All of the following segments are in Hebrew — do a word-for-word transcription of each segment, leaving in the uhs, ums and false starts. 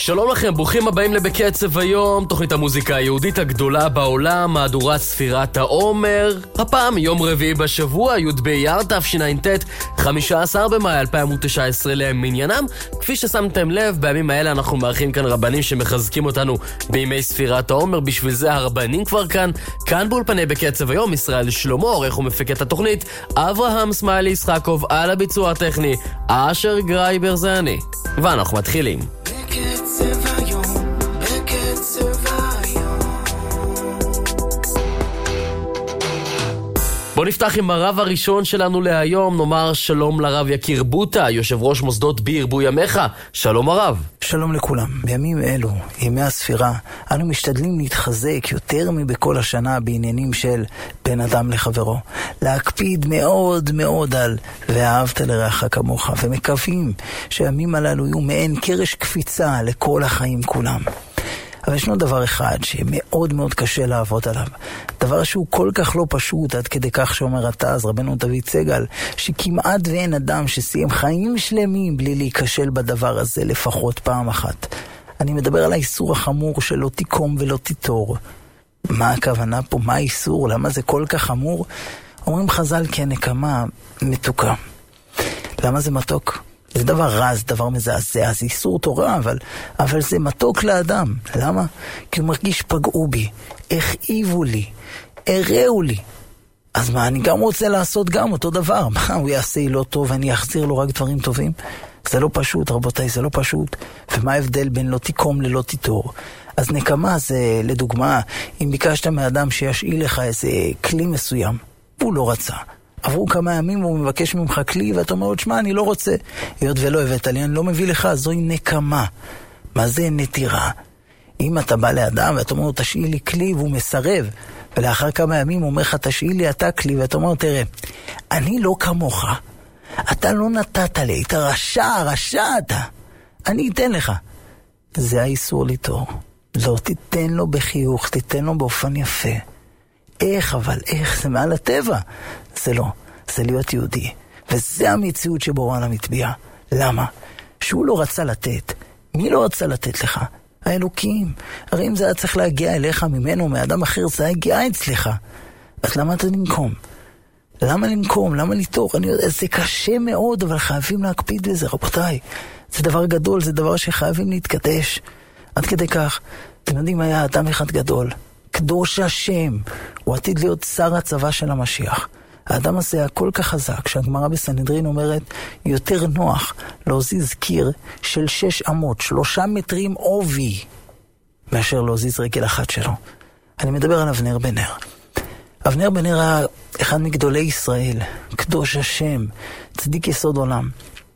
שלום לכם, ברוכים הבאים לבקצב היום, תוכנית המוזיקה היהודית הגדולה בעולם, מהדורת ספירת העומר. הפעם יום רביעי בשבוע, י' באייר תשע"ט, חמישה עשר במאי אלפיים ותשע עשרה למניינם. כפי ששמתם לב, בימים האלה אנחנו מארחים כאן רבנים שמחזקים אותנו בימי ספירת העומר. בשביל זה הרבנים כבר כאן. כאן באולפני בקצב היום, ישראל שלמה, עורך ומפיק את התוכנית, אברהם סמיילי ישחקוב, על הביצוע הטכני, אשר גרייבר זה אני. ואנחנו מתחילים. בקצב היום, בקצב היום. בוא נפתח עם הרב הראשון שלנו להיום, נאמר שלום לרב יקיר בוטה, יושב ראש מוסדות בירבו ימיך. שלום הרב. שלום לכולם. בימים אלו, ימי הספירה, אנו משתדלים להתחזק יותר מבכל השנה בעניינים של בין אדם לחברו. להקפיד מאוד מאוד על ואהבת לרעך כמוך, ומקווים שהימים הללו יהיו מעין קרש קפיצה לכל החיים כולם. אבל ישנו דבר אחד שמאוד מאוד קשה לעבוד עליו. דבר שהוא כל כך לא פשוט, עד כדי כך שאומר התז, רבנו דוד סגל, שכמעט ואין אדם שסיים חיים שלמים בלי להיכשל בדבר הזה לפחות פעם אחת. אני מדבר על האיסור החמור של לא תיקום ולא תיטור. מה הכוונה פה? מה האיסור? למה זה כל כך חמור? אומרים חז"ל כנקמה מתוקה. למה זה מתוק? זה דבר רע, זה דבר מזעזע, זה איסור תורה, אבל, אבל זה מתוק לאדם. למה? כי הוא מרגיש פגעו בי, הכאיבו לי, הראו לי. אז מה, אני גם רוצה לעשות גם אותו דבר. מה, הוא יעשה לי לא טוב ואני אחזיר לו רק דברים טובים? זה לא פשוט, רבותיי, זה לא פשוט. ומה ההבדל בין לא תיקום ללא תיטור? אז נקמה זה, לדוגמה, אם ביקשת מאדם שישאיל לך איזה כלי מסוים, הוא לא רצה. עברו כמה ימים והוא מבקש ממך כלי, ואתה אומר לו, תשמע, אני לא רוצה. היות ולא הבאת לי, אני לא מביא לך, זוהי נקמה. מה זה נטירה? אם אתה בא לאדם ואתה אומר לו, תשאיל לי כלי, והוא מסרב, ולאחר כמה ימים הוא אומר לך, תשאיל לי אתה כלי, ואתה אומר, תראה, אני לא כמוך. אתה לא נתת לי, אתה רשע, רשע אתה. אני אתן לך. זה האיסור ליטור. לא תיתן לו בחיוך, תיתן לו באופן יפה. איך אבל, איך? זה מעל הטבע. זה לא, זה להיות יהודי. וזה המציאות שבורא המטביע. למה? שהוא לא רצה לתת. מי לא רצה לתת לך? האלוקים. הרי אם זה היה צריך להגיע אליך ממנו, מאדם אחר, זה היה הגיע אצלך. אז למה אתה לנקום? למה לנקום? למה ליטור? אני יודע, זה קשה מאוד, אבל חייבים להקפיד בזה, רבותיי. זה דבר גדול, זה דבר שחייבים להתקדש. עד כדי כך, אתם יודעים, היה אדם אחד גדול. קדוש השם, הוא עתיד להיות שר הצבא של המשיח. האדם הזה היה כל כך חזק, שהגמרא בסנהדרין אומרת, יותר נוח להזיז קיר של שש אמות, שלושה מטרים עובי, מאשר להזיז רגל אחת שלו. אני מדבר על אבנר בן נר. אבנר בן נר היה אחד מגדולי ישראל, קדוש השם, צדיק יסוד עולם.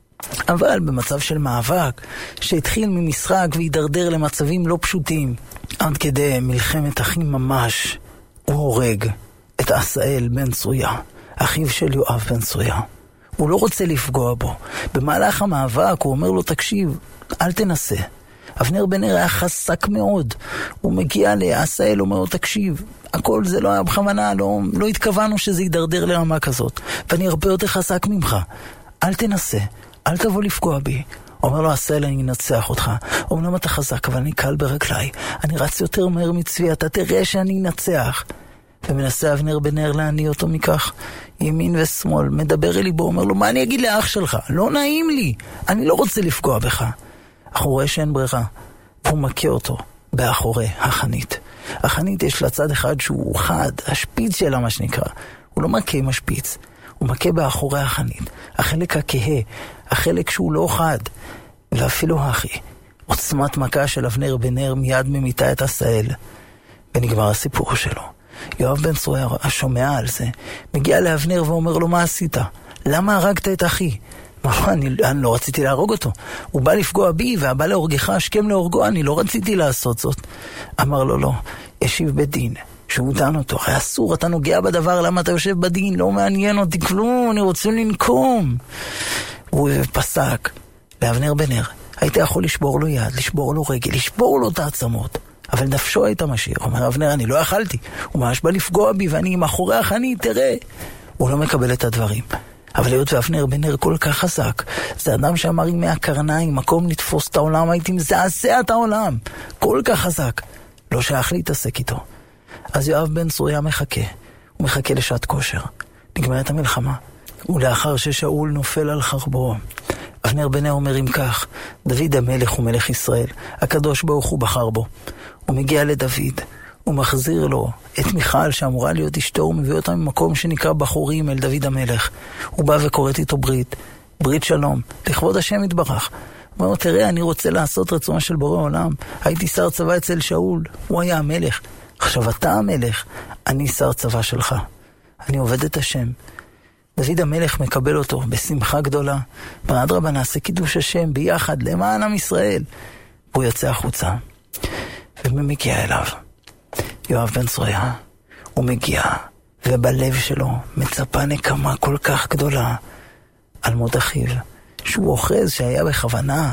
אבל במצב של מאבק, שהתחיל ממשחק והידרדר למצבים לא פשוטים, עד כדי מלחמת אחים ממש, הוא הורג את עשאל בן צרויה, אחיו של יואב בן צרויה. הוא לא רוצה לפגוע בו. במהלך המאבק הוא אומר לו, תקשיב, אל תנסה. אבנר בן נר היה חזק מאוד. הוא מגיע לעשאל, אומר לו, תקשיב, הכל זה לא היה בכוונה, לא, לא התכוונו שזה יידרדר לרמה כזאת. ואני הרבה יותר חזק ממך. אל תנסה, אל תבוא לפגוע בי. אומר לו, עשאל, אני אנצח אותך. אומנם אתה חזק, אבל אני קל ברגליי. אני רץ יותר מהר מצבי, אתה תראה שאני אנצח. ומנסה אבנר בן נר להניע אותו מכך, ימין ושמאל, מדבר אלי בו, אומר לו, מה אני אגיד לאח שלך? לא נעים לי, אני לא רוצה לפגוע בך. אך הוא רואה שאין ברירה, והוא מכה אותו באחורי החנית. החנית יש לצד אחד שהוא חד, השפיץ שלה מה שנקרא. הוא לא מכה עם השפיץ, הוא מכה באחורי החנית. החלק הכהה, החלק שהוא לא חד, ואפילו הכי. עוצמת מכה של אבנר בן נר מיד ממיתה את עשאל. ונגמר הסיפור שלו. יואב בן צרויה שומע על זה, מגיע לאבנר ואומר לו, מה עשית? למה הרגת את אחי? אני, אני לא רציתי להרוג אותו. הוא בא לפגוע בי, והבא להורגך השכם להורגו, אני לא רציתי לעשות זאת. אמר לו, לא, ישיב בדין, שהוא דן אותו. הרי אסור, אתה נוגע בדבר, למה אתה יושב בדין? לא מעניין אותי כלום, אני רוצה לנקום. הוא פסק לאבנר בן נר, היית יכול לשבור לו יד, לשבור לו רגל, לשבור לו את העצמות. אבל נפשו הייתה משאיר. אומר אבנר, אני לא יכלתי. הוא ממש בא לפגוע בי, ואני מאחורי החנית, תראה. הוא לא מקבל את הדברים. אבל היות ואבנר בן נר כל כך חזק, זה אדם שאמר עם מהקרניים, מקום לתפוס את העולם, הייתי מזעזע את העולם. כל כך חזק. לא שייך להתעסק איתו. אז יואב בן צרויה מחכה. הוא מחכה לשעת כושר. נגמרת המלחמה. ולאחר ששאול נופל על חרבו, אבנר בן נר אומר אם כך, דוד המלך הוא מלך ישראל. הקדוש ברוך הוא בחר בו. הוא מגיע לדוד. הוא מחזיר לו את מיכל שאמורה להיות אשתו, הוא מביא אותה ממקום שנקרא בחורים אל דוד המלך. הוא בא וקוראת איתו ברית, ברית שלום, לכבוד השם יתברך. הוא אומר, תראה, אני רוצה לעשות רצונו של בורא עולם. הייתי שר צבא אצל שאול, הוא היה המלך. עכשיו אתה המלך, אני שר צבא שלך. אני עובד את השם. דוד המלך מקבל אותו בשמחה גדולה. ואדרבה, נעשה קידוש השם ביחד למען עם ישראל. הוא יוצא החוצה ומגיע אליו יואב בן צרויה. הוא מגיע, ובלב שלו מצפה נקמה כל כך גדולה על מות אחיו, שהוא אוחז שהיה בכוונה.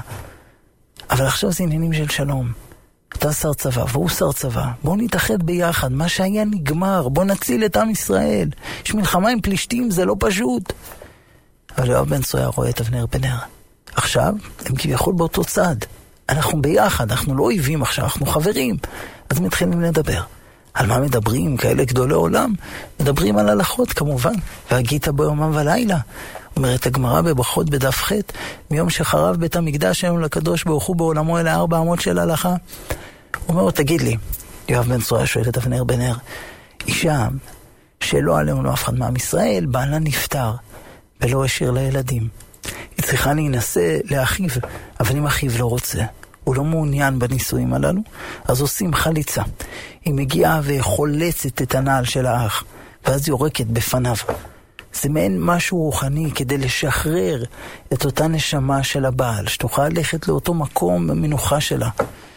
אבל עכשיו זה עניינים של שלום. אתה שר צבא והוא שר צבא, בואו נתאחד ביחד, מה שהיה נגמר, בואו נציל את עם ישראל. יש מלחמה עם פלישתים, זה לא פשוט. אבל יואב בן צרויה רואה את אבנר בן נר. עכשיו הם כביכול באותו צד, אנחנו ביחד, אנחנו לא אויבים עכשיו, אנחנו חברים. אז מתחילים לדבר. על מה מדברים? כאלה גדולי עולם. מדברים על הלכות כמובן. והגית ביומם ולילה. אומרת הגמרא בברכות בדף ח', מיום שחרב בית המקדש היום לקדוש ברוך הוא בעולמו אלה ארבע אמות של הלכה. הוא אומר לו, תגיד לי, יואב בן צרויה שואל את אבנר בן נר, אישה שלא עלינו לא אף אחד מעם ישראל, בעלה נפטר ולא השאיר לילדים. היא צריכה להינשא לאחיו, אבל אם אחיו לא רוצה, הוא לא מעוניין בנישואים הללו, אז עושים חליצה. היא מגיעה וחולצת את הנעל של האח, ואז יורקת בפניו. זה מעין משהו רוחני כדי לשחרר את אותה נשמה של הבעל, שתוכל ללכת לאותו מקום במנוחה שלה.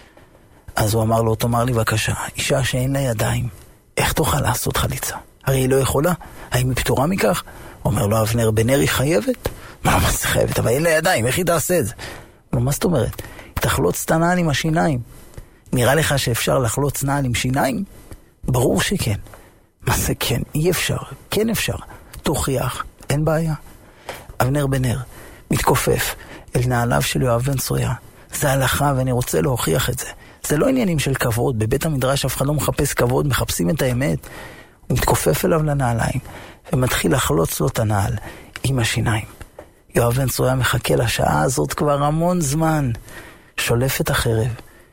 אז הוא אמר לו, תאמר לי בבקשה, אישה שאין לה ידיים, איך תוכל לעשות חליצה? הרי היא לא יכולה, האם היא פטורה מכך? אומר לו אבנר בן נר, היא חייבת? מה, מה זה חייבת? אבל אין לה ידיים, איך היא תעשה את זה? לא, מה זאת אומרת? תחלוץ את הנעל עם השיניים. נראה לך שאפשר לחלוץ נעל עם שיניים? ברור שכן. מה זה כן? אי אפשר. כן אפשר. תוכיח. אין בעיה. אבנר בן נר מתכופף אל נעליו של יואב בן צרויה. זה הלכה ואני רוצה להוכיח את זה. זה לא עניינים של כבוד. בבית המדרש אף אחד לא מחפש כבוד, מחפשים את האמת. הוא מתכופף אליו לנעליים ומתחיל לחלוץ לו את הנעל עם השיניים. יואב בן צרויה מחכה לשעה הזאת כבר המון זמן. שולף את החרב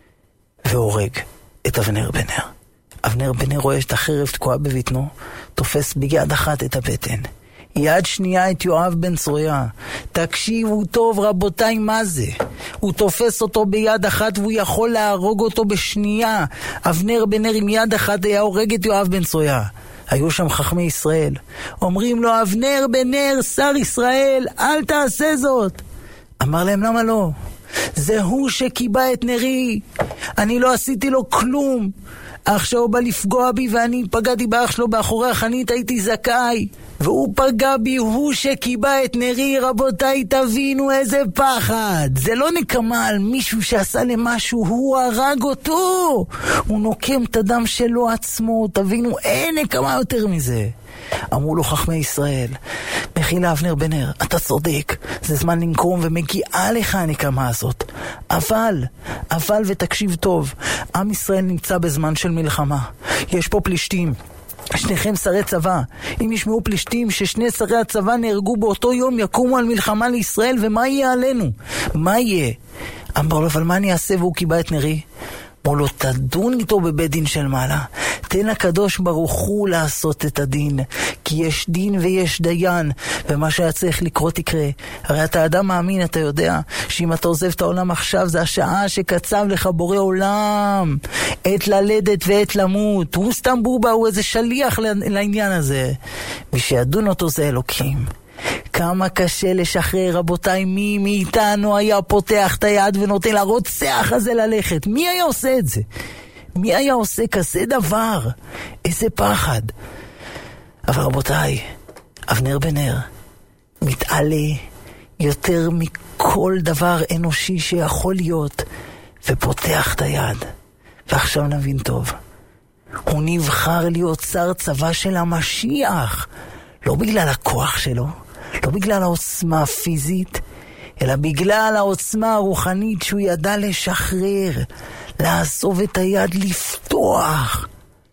והורג את אבנר בן נר. אבנר בן נר רואה את החרב תקועה בבטנו, תופס ביד אחת את הבטן, יד שנייה את יואב בן צרויה. תקשיבו טוב רבותיי, מה זה? הוא תופס אותו ביד אחת והוא יכול להרוג אותו בשנייה. אבנר בן נר עם יד אחת היה הורג את יואב בן צרויה. היו שם חכמי ישראל, אומרים לו, אבנר בן נר שר ישראל, אל תעשה זאת. אמר להם, למה לא? זה הוא שקיבה את נרי, אני לא עשיתי לו כלום. אח שלו בא לפגוע בי ואני פגעתי באח שלו באחורי החנית, הייתי זכאי, והוא פגע בי, הוא שקיבה את נרי. רבותיי, תבינו איזה פחד. זה לא נקמה על מישהו שעשה למשהו, הוא הרג אותו, הוא נוקם את הדם שלו עצמו. תבינו, אין נקמה יותר מזה. אמרו לו חכמי ישראל, מחילה אבנר בן נר, אתה צודק, זה זמן לנקום ומגיעה לך הנקמה הזאת. אבל, אבל ותקשיב טוב, עם ישראל נמצא בזמן של מלחמה. יש פה פלישתים, שניכם שרי צבא. אם ישמעו פלישתים ששני שרי הצבא נהרגו באותו יום, יקומו על מלחמה לישראל, ומה יהיה עלינו? מה יהיה? אמר לו, אבל מה אני אעשה? והוא קיבה את נרי. אמרו לו, תדון איתו בבית דין של מעלה. תן הקדוש ברוך הוא לעשות את הדין, כי יש דין ויש דיין, ומה שהיה צריך לקרות יקרה. הרי אתה אדם מאמין, אתה יודע שאם אתה עוזב את העולם עכשיו, זה השעה שקצב לך בורא עולם, עת ללדת ועת למות. הוא סתם בובה, הוא איזה שליח לעניין הזה. מי שידון אותו זה אלוקים. כמה קשה לשחרר, רבותיי. מי מאיתנו היה פותח את היד ונותן לרוצח הזה ללכת? מי היה עושה את זה? מי היה עושה כזה דבר? איזה פחד. אבל רבותיי, אבנר בן נר מתעלה יותר מכל דבר אנושי שיכול להיות, ופותח את היד. ועכשיו נבין טוב, הוא נבחר להיות שר צבא של המשיח, לא בגלל הכוח שלו, לא בגלל העוצמה הפיזית, אלא בגלל העוצמה הרוחנית שהוא ידע לשחרר, לעזוב את היד, לפתוח,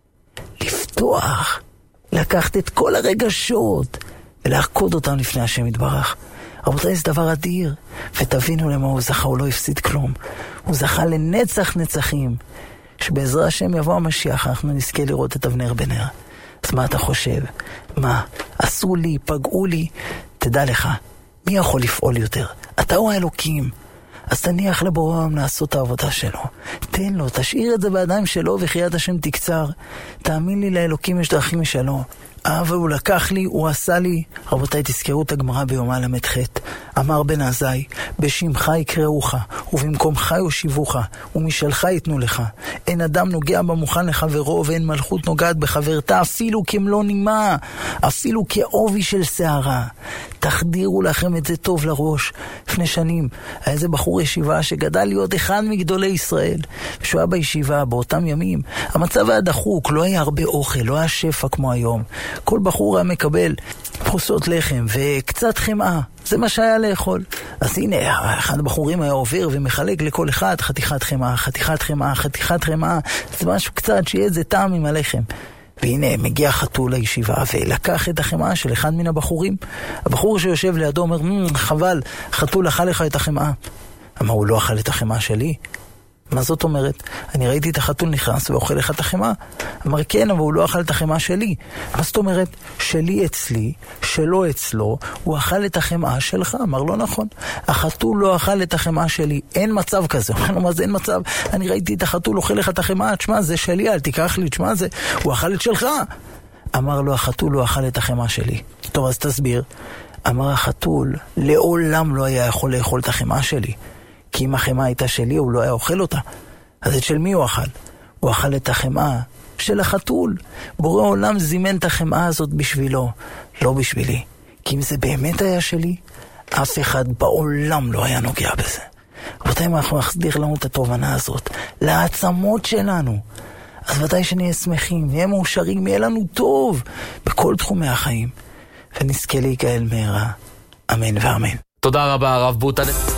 לפתוח, לקחת את כל הרגשות ולהרקוד אותם לפני השם יתברך. רבותיי, זה דבר אדיר, ותבינו למה הוא זכה, הוא לא הפסיד כלום. הוא זכה לנצח נצחים, שבעזרת השם יבוא המשיח, אנחנו נזכה לראות את אבנר בנר. אז מה אתה חושב? מה? עשו לי, פגעו לי? תדע לך, מי יכול לפעול יותר? אתה או האלוקים? אז תניח לבורא העולם לעשות את העבודה שלו. תן לו, תשאיר את זה בידיים שלו וחיית השם תקצר. תאמין לי, לאלוקים יש דרכים משלו. אבל הוא לקח לי, הוא עשה לי. רבותיי, תזכרו את הגמרא ביומא למד ח'. אמר בן עזאי, בשמך יקראוך, ובמקומך יושיבוך, ומשלך ייתנו לך. אין אדם נוגע במוכן לחברו, ואין מלכות נוגעת בחברתה, אפילו כמלוא נימה, אפילו כעובי של שערה. תחדירו לכם את זה טוב לראש. לפני שנים, היה איזה בחור ישיבה שגדל להיות אחד מגדולי ישראל. כשהוא היה בישיבה, באותם ימים, המצב היה דחוק, לא היה הרבה אוכל, לא היה שפע כמו היום. כל בחור היה מקבל פרוסות לחם וקצת חמאה, זה מה שהיה לאכול. אז הנה, אחד הבחורים היה עובר ומחלק לכל אחד חתיכת חמאה, חתיכת חמאה, חתיכת חמאה, זה משהו קצת שיהיה איזה טעם עם הלחם. והנה מגיע חתול לישיבה ולקח את החמאה של אחד מן הבחורים. הבחור שיושב לידו אומר, חבל, חתול אכל לך את החמאה. אמר, הוא לא אכל את החמאה שלי. מה זאת אומרת? אני ראיתי את החתול נכנס ואוכל לך את החמאה. אמר, כן, אבל הוא לא אכל את החמאה שלי. מה זאת אומרת? שלי אצלי, שלו אצלו, הוא אכל את החמאה שלך. אמר, לא נכון. החתול לא אכל את החמאה שלי. אין מצב כזה. אמר לו, מה זה אין מצב? אני ראיתי את החתול אוכל לך את החמאה. תשמע, זה שלי, אל תיקח לי. תשמע, זה, הוא אכל את שלך. אמר לו, החתול לא אכל את החמאה שלי. טוב, אז תסביר. אמר, החתול לעולם לא היה יכול לאכול את החמאה שלי. כי אם החמאה הייתה שלי, הוא לא היה אוכל אותה. אז את של מי הוא אכל? הוא אכל את החמאה של החתול. בורא עולם זימן את החמאה הזאת בשבילו, לא בשבילי. כי אם זה באמת היה שלי, אף אחד בעולם לא היה נוגע בזה. רבותיי, אנחנו נחזיר לנו את התובנה הזאת לעצמות שלנו. אז ודאי שנהיה שמחים, נהיה מאושרים, יהיה לנו טוב בכל תחומי החיים. ונזכה להיגאל מהרה. אמן ואמן. תודה רבה, הרב בוטן.